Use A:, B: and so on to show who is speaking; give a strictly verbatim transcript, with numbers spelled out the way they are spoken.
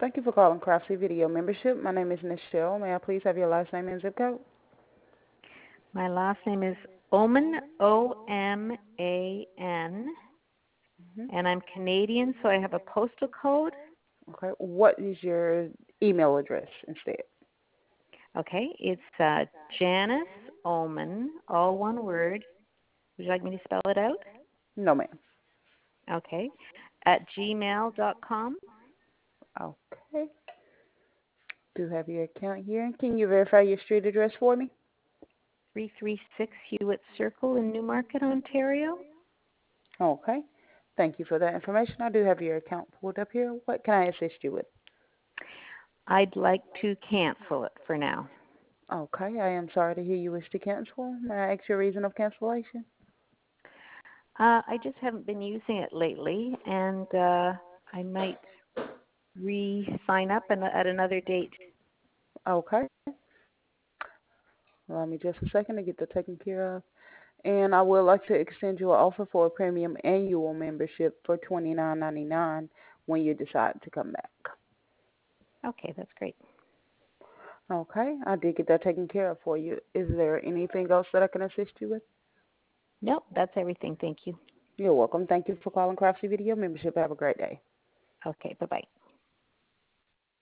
A: Thank you for calling Craftsy Video Membership. My name is Nichelle. May I please have your last name and zip code?
B: My last name is Oman, O M A N,
A: hmm
B: and I'm Canadian, so I have a postal code.
A: Okay. What is your email address instead?
B: Okay, it's uh, Janice Oman, all one word. Would you like me to spell it out?
A: No, ma'am.
B: Okay, at gmail dot com.
A: Okay. Do have your account here. Can you verify your street address for me?
B: three three six Hewitt Circle in Newmarket, Ontario.
A: Okay. Thank you for that information. I do have your account pulled up here. What can I assist you with?
B: I'd like to cancel it for now.
A: Okay. I am sorry to hear you wish to cancel. May I ask your reason of cancellation?
B: Uh, I just haven't been using it lately, and uh, I might re-sign up an- at another date.
A: Okay. Allow me just a second to get that taken care of. And I would like to extend you an offer for a premium annual membership for twenty-nine ninety-nine when you decide to come back.
B: Okay, that's great.
A: Okay, I did get that taken care of for you. Is there anything else that I can assist you with?
B: Nope, that's everything. Thank you.
A: You're welcome. Thank you for calling Craftsy Video Membership. Have a great day.
B: Okay, bye-bye.